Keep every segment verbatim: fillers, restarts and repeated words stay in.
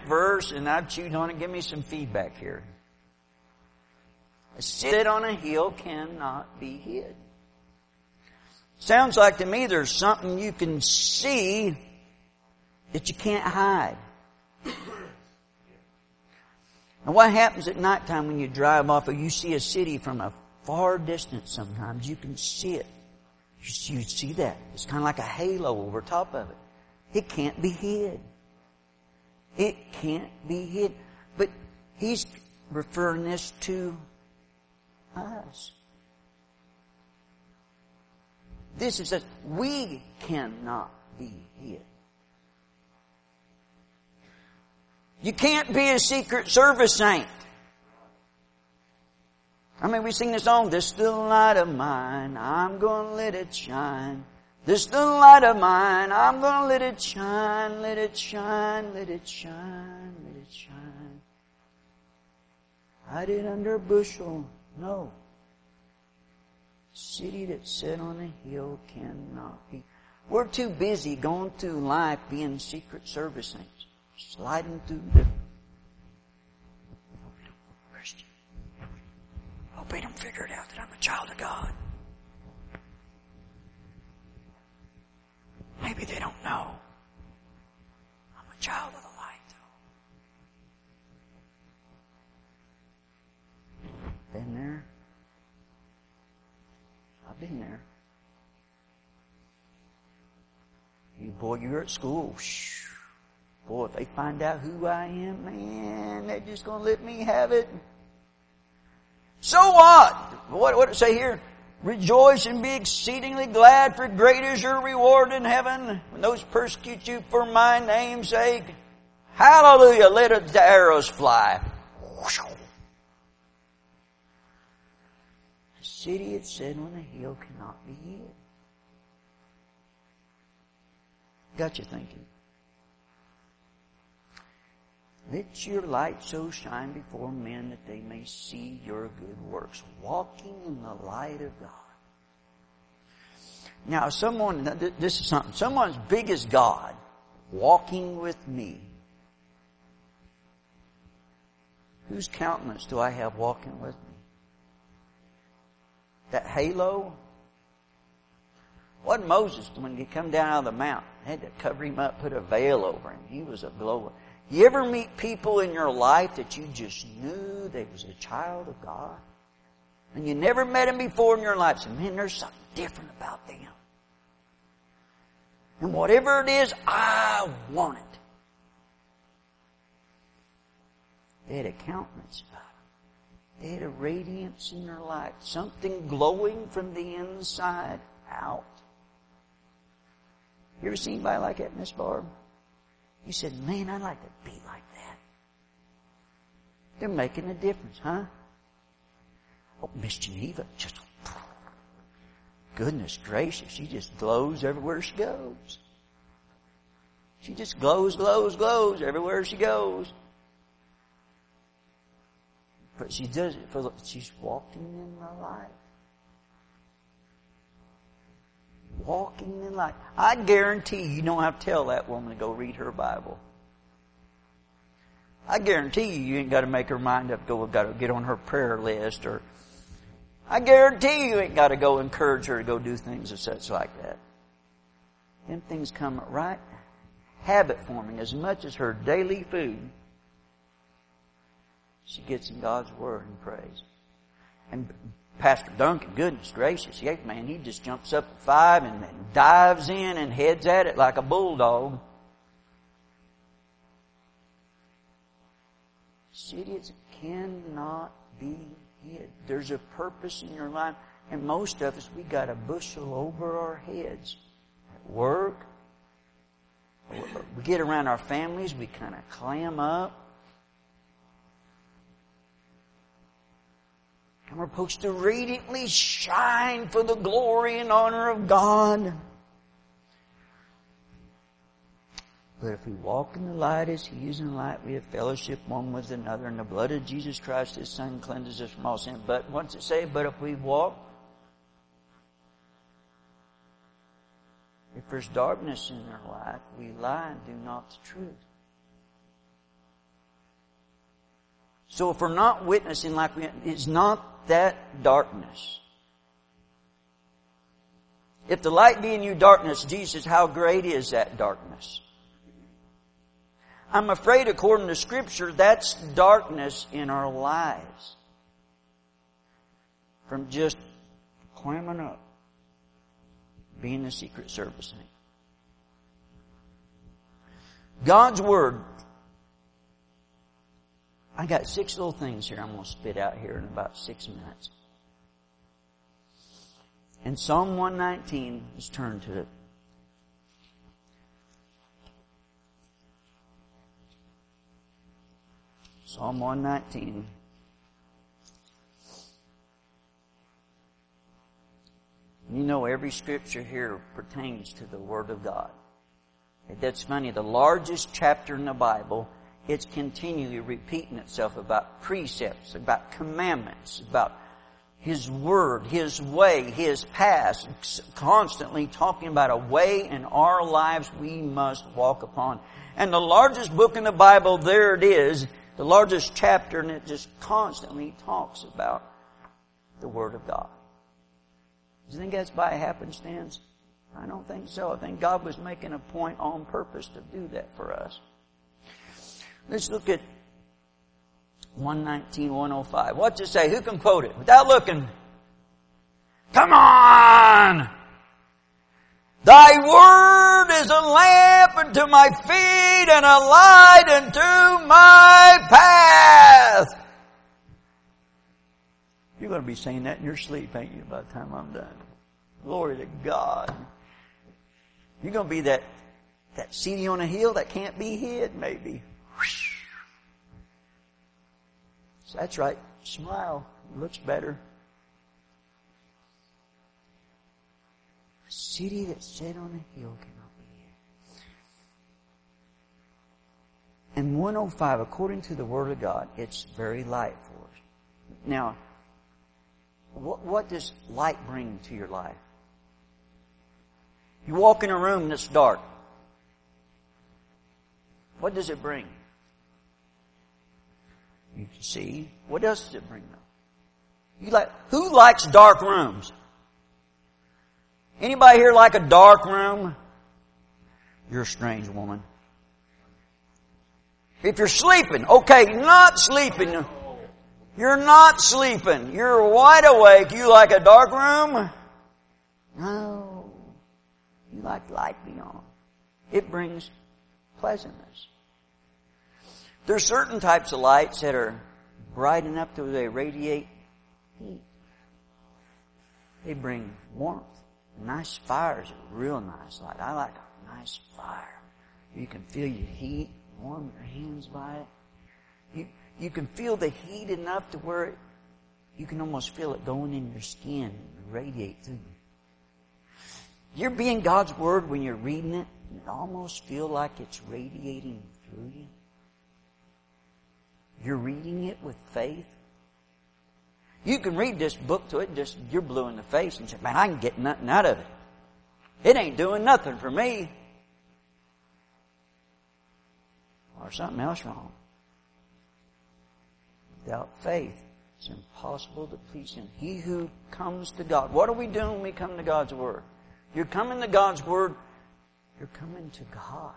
verse, and I've chewed on it. Give me some feedback here. A city on a hill cannot be hid. Sounds like to me there's something you can see that you can't hide. And what happens at nighttime when you drive off or you see a city from a far distance sometimes? You can see it. You see, you see that. It's kind of like a halo over top of it. It can't be hid. It can't be hid. But he's referring this to us. This is that we cannot be hid. You can't be a Secret Service saint. I mean, we sing this song, this little light of mine, I'm going to let it shine. This little light of mine, I'm going to let it shine, let it shine, let it shine, let it shine. Hide it under a bushel. No. City that's set on a hill cannot be. We're too busy going through life being Secret Service saints. Sliding through the Christian. Hope they don't figure it out that I'm a child of God. Maybe they don't know. I'm a child of the light, though. Been there. I've been there. You boy, you're at school. Shh. Boy, if they find out who I am, man, they're just going to let me have it. So what? What what did it say here? Rejoice and be exceedingly glad, for great is your reward in heaven when those persecute you for my name's sake. Hallelujah, let the arrows fly. The city it said on a hill cannot be hid. Got you thinking. Let your light so shine before men that they may see your good works, walking in the light of God. Now, someone, this is something, someone's big as God, walking with me. Whose countenance do I have walking with me? That halo? What Moses, when he come down out of the mountain, had to cover him up, put a veil over him. He was a glow. You ever meet people in your life that you just knew they was a child of God? And you never met them before in your life. So, man, there's something different about them. And whatever it is, I want it. They had a countenance about them. They had a radiance in their life. Something glowing from the inside out. You ever seen anybody like that, Miss Barb? You said, man, I'd like to be like that. They're making a difference, huh? Oh, Miss Geneva, just, goodness gracious, she just glows everywhere she goes. She just glows, glows, glows everywhere she goes. But she does it for, she's walking in the light. Walking in light. I guarantee you don't have to tell that woman to go read her Bible. I guarantee you you ain't got to make her mind up, go, got to get on her prayer list, or I guarantee you ain't got to go encourage her to go do things and such like that. Them things come right habit forming as much as her daily food. She gets in God's Word and prays. And Pastor Duncan, goodness gracious, yeah, man, he just jumps up at five and, and dives in and heads at it like a bulldog. Cities cannot be hid. There's a purpose in your life. And most of us, we got a bushel over our heads. At work, we get around our families, we kind of clam up. And we're supposed to radiantly shine for the glory and honor of God. But if we walk in the light as He is in the light, we have fellowship one with another, and the blood of Jesus Christ, His Son, cleanses us from all sin. But what's it say? But if we walk, if there's darkness in our life, we lie and do not the truth. So if we're not witnessing like we, it's not that darkness. If the light be in you darkness, Jesus, how great is that darkness? I'm afraid, according to Scripture, that's darkness in our lives. From just climbing up, being the Secret Service thing. God's Word. I got six little things here I'm going to spit out here in about six minutes. And Psalm one nineteen, let's turn to it. Psalm one nineteen. You know every scripture here pertains to the Word of God. That's funny. The largest chapter in the Bible, it's continually repeating itself about precepts, about commandments, about His Word, His way, His past, constantly talking about a way in our lives we must walk upon. And the largest book in the Bible, there it is, the largest chapter, and it just constantly talks about the Word of God. Do you think that's by happenstance? I don't think so. I think God was making a point on purpose to do that for us. Let's look at one nineteen, one oh five. What's it say? Who can quote it? Without looking. Come on! Thy word is a lamp unto my feet and a light unto my path. You're going to be saying that in your sleep, ain't you, by the time I'm done? Glory to God. You're going to be that, that city on a hill that can't be hid, maybe. So that's right. Smile. It looks better. A city that's set on a hill cannot be hid. And one oh five, according to the Word of God, it's very light for us. Now, what, what does light bring to your life? You walk in a room that's dark. What does it bring? You can see. What else does it bring though? You like, who likes dark rooms? Anybody here like a dark room? You're a strange woman. If you're sleeping, okay, you're not sleeping. You're not sleeping. You're wide awake. You like a dark room? No. You like light beyond. It brings pleasantness. There's certain types of lights that are bright enough to they radiate heat. They bring warmth. Nice fires are real nice light. I like a nice fire. You can feel your heat, warm your hands by it. You you can feel the heat enough to where it, you can almost feel it going in your skin and radiate through you. You're being God's Word when you're reading it, and it almost feel like it's radiating through you. You're reading it with faith. You can read this book to it, just you're blue in the face and say, man, I can get nothing out of it. It ain't doing nothing for me. Or something else wrong. Without faith, it's impossible to please Him. He who comes to God. What are we doing when we come to God's Word? You're coming to God's Word. You're coming to God.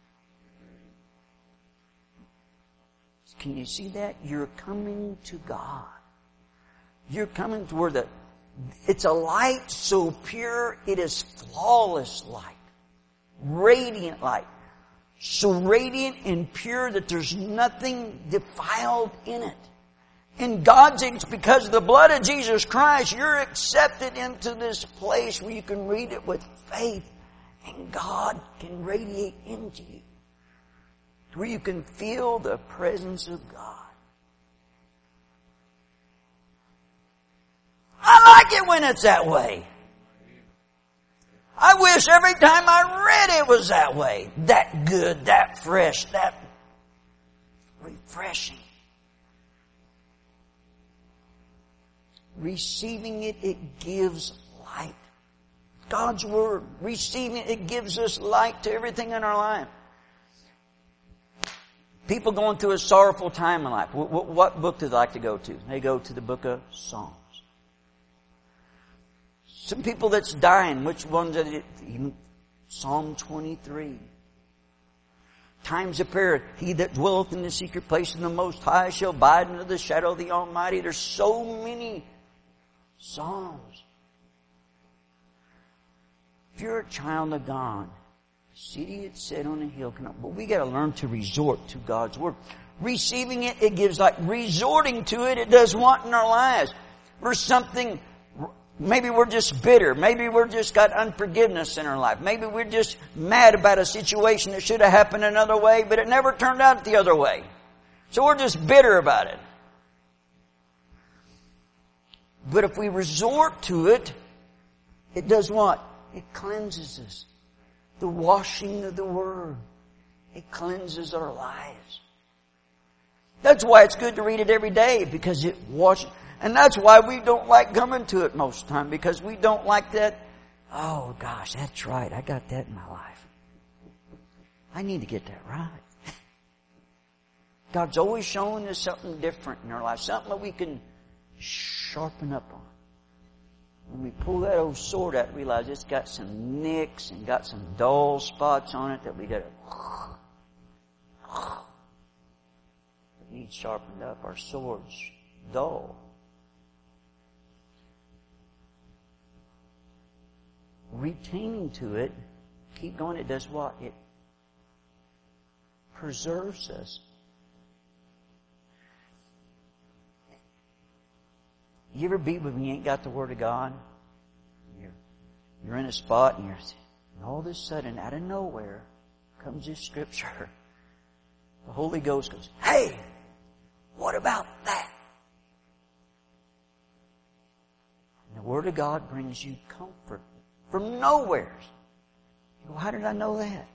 Can you see that? You're coming to God. You're coming to where the, it's a light so pure, it is flawless light. Radiant light. So radiant and pure that there's nothing defiled in it. In God's, it's because of the blood of Jesus Christ, you're accepted into this place where you can read it with faith, and God can radiate into you. Where you can feel the presence of God. I like it when it's that way. I wish every time I read it was that way. That good, that fresh, that refreshing. Receiving it, it gives light. God's Word, receiving it, it gives us light to everything in our life. People going through a sorrowful time in life, what, what, what book do they like to go to? They go to the book of Psalms. Some people that's dying, which ones are it? Psalm twenty-three. Times of prayer, he that dwelleth in the secret place of the Most High shall abide under the shadow of the Almighty. There's so many Psalms. If you're a child of God, the city is set on a hill cannot, but we got to learn to resort to God's Word. Receiving it, it gives like resorting to it, it does what in our lives? For something, maybe we're just bitter. Maybe we're just got unforgiveness in our life. Maybe we're just mad about a situation that should have happened another way, but it never turned out the other way. So we're just bitter about it. But if we resort to it, it does what? It cleanses us. The washing of the Word. It cleanses our lives. That's why it's good to read it every day, because it washes. And that's why we don't like coming to it most of the time, because we don't like that. Oh gosh, that's right. I got that in my life. I need to get that right. God's always showing us something different in our life, something that we can sharpen up on. When we pull that old sword out, realize it's got some nicks and got some dull spots on it that we got to need sharpened up. Our sword's dull. Retaining to it, keep going, it does what? It preserves us. You ever be when you ain't got the Word of God? You're, you're in a spot and you're, and all of a sudden, out of nowhere, comes this scripture. The Holy Ghost goes, hey, what about that? And the Word of God brings you comfort from nowhere. You go, how did I know that?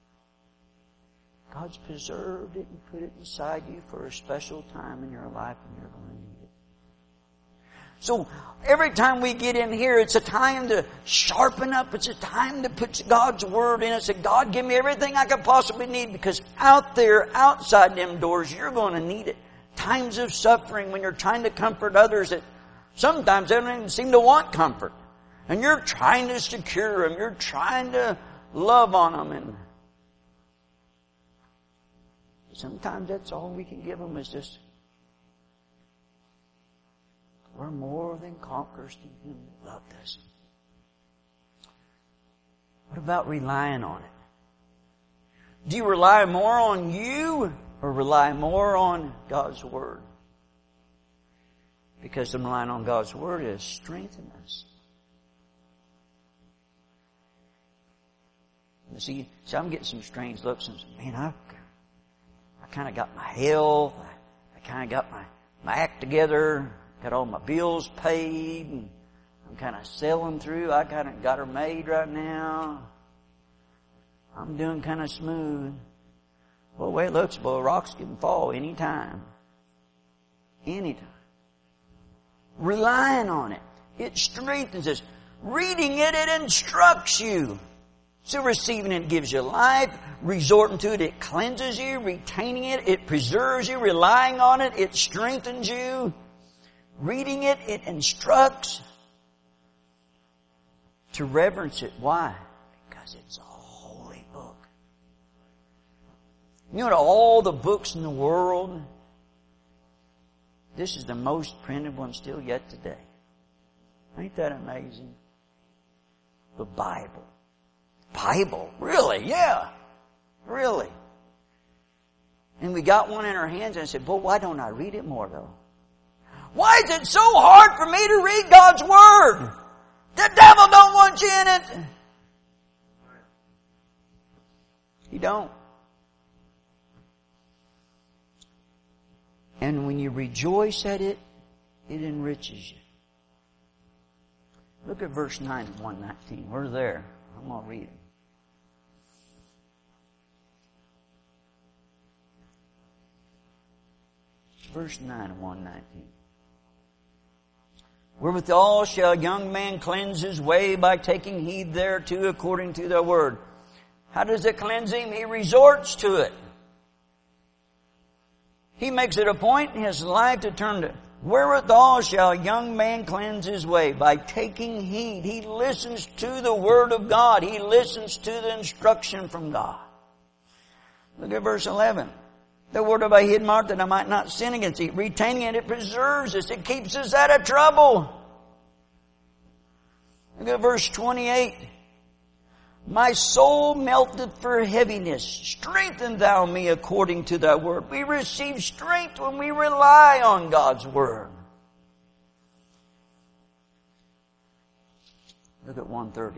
God's preserved it and put it inside you for a special time in your life, and you're going to need it. So every time we get in here, it's a time to sharpen up. It's a time to put God's Word in it. Say, God, give me everything I could possibly need, because out there, outside them doors, you're going to need it. Times of suffering when you're trying to comfort others that sometimes they don't even seem to want comfort. And you're trying to secure them. You're trying to love on them. And sometimes that's all we can give them is just, we're more than conquerors through Him that loved us. What about relying on it? Do you rely more on you or rely more on God's Word? Because I'm relying on God's Word is strengthen us. You see, see, I'm getting some strange looks and man, I, I kind of got my health. I, I kind of got my, my act together. Got all my bills paid. And I'm kind of sailing through. I kind of got her made right now. I'm doing kind of smooth. Well, the way it looks, well, rocks can fall anytime. Anytime. Relying on it. It strengthens us. Reading it, it instructs you. So receiving it gives you life. Resorting to it, it cleanses you. Retaining it, it preserves you. Relying on it, it strengthens you. Reading it, it instructs. To reverence it. Why? Because it's a holy book. You know, to all the books in the world, this is the most printed one still yet today. Ain't that amazing? The Bible. Bible? Really? Yeah. Really. And we got one in our hands and I said, well, why don't I read it more though? Why is it so hard for me to read God's Word? The devil don't want you in it. He don't. And when you rejoice at it, it enriches you. Look at verse nine of one nineteen. We're there. I'm going to read it. Verse nine of one nineteen. Wherewithal shall a young man cleanse his way by taking heed thereto according to the Word. How does it cleanse him? He resorts to it. He makes it a point in his life to turn to, wherewithal shall a young man cleanse his way? By taking heed. He listens to the Word of God. He listens to the instruction from God. Look at verse eleven. The word have I hid, marked, that I might not sin against thee. Retaining it, it preserves us. It keeps us out of trouble. Look at verse twenty-eight. My soul melteth for heaviness. Strengthen thou me according to thy word. We receive strength when we rely on God's word. Look at one thirty.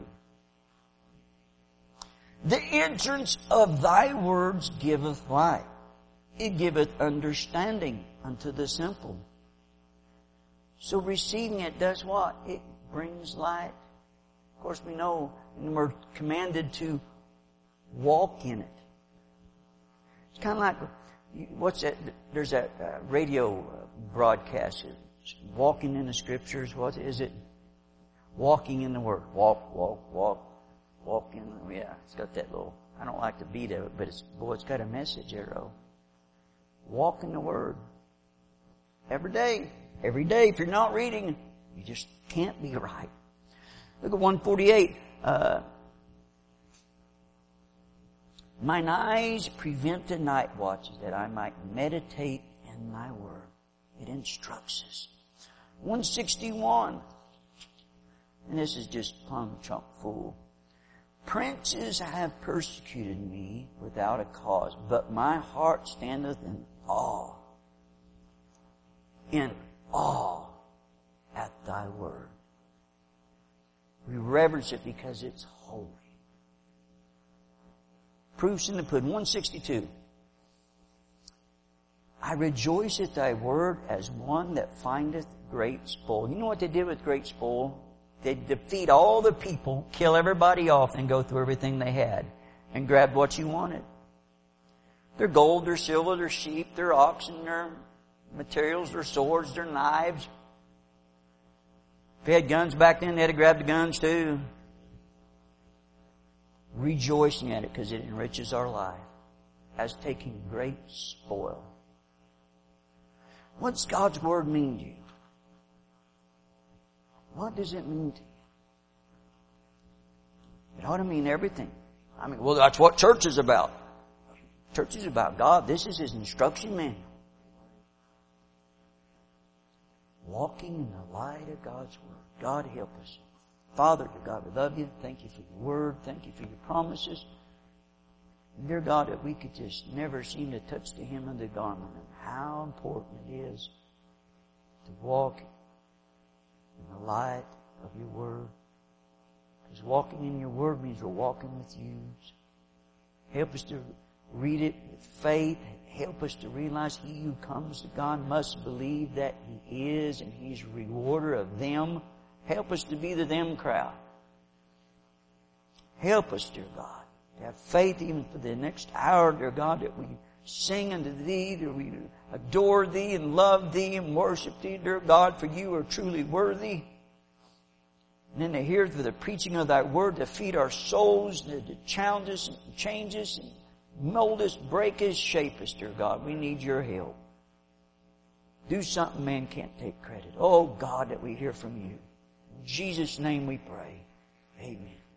The entrance of thy words giveth light. It giveth understanding unto the simple. So receiving it does what? It brings light. Of course we know and we're commanded to walk in it. It's kind of like, what's that? There's that uh, radio broadcast. Walking in the Scriptures. What is it? Walking in the Word. Walk, walk, walk. Walk in the, yeah, it's got that little, I don't like the beat of it, but it's, boy, it's got a message there, though. Walk in the Word. Every day. Every day. If you're not reading, you just can't be right. Look at one forty-eight. Uh, Mine eyes prevent the night watches, that I might meditate in thy word. It instructs us. one sixty-one. And this is just plumb chunk full. Princes have persecuted me without a cause, but my heart standeth in awe, in awe at thy word. We reverence it because it's holy. Proofs in the pudding. one sixty-two. I rejoice at thy word as one that findeth great spoil. You know what they did with great spoil? They'd defeat all the people, kill everybody off, and go through everything they had and grab what you wanted. Their gold, their silver, their sheep, their oxen, their materials, their swords, their knives. If they had guns back then, they'd have grabbed the guns too. Rejoicing at it because it enriches our life as taking great spoil. What's God's word mean to you? What does it mean to you? It ought to mean everything. I mean, well, that's what church is about. Church is about God. This is His instruction manual. Walking in the light of God's word. God help us. Father, dear God, we love you. Thank you for your word. Thank you for your promises. And dear God, that we could just never seem to touch the hem of the garment, and how important it is to walk in the light of your word. Because walking in your word means we're walking with you. Help us to read it with faith. Help us to realize he who comes to God must believe that He is, and He's a rewarder of them. Help us to be the them crowd. Help us, dear God, to have faith even for the next hour, dear God, that we sing unto Thee, that we adore Thee and love Thee and worship Thee, dear God, for You are truly worthy. And then to hear through the preaching of Thy word, to feed our souls, to challenge us and change us and mold us, break us, shape us, dear God. We need Your help. Do something man can't take credit. Oh God, that we hear from You. In Jesus' name we pray. Amen.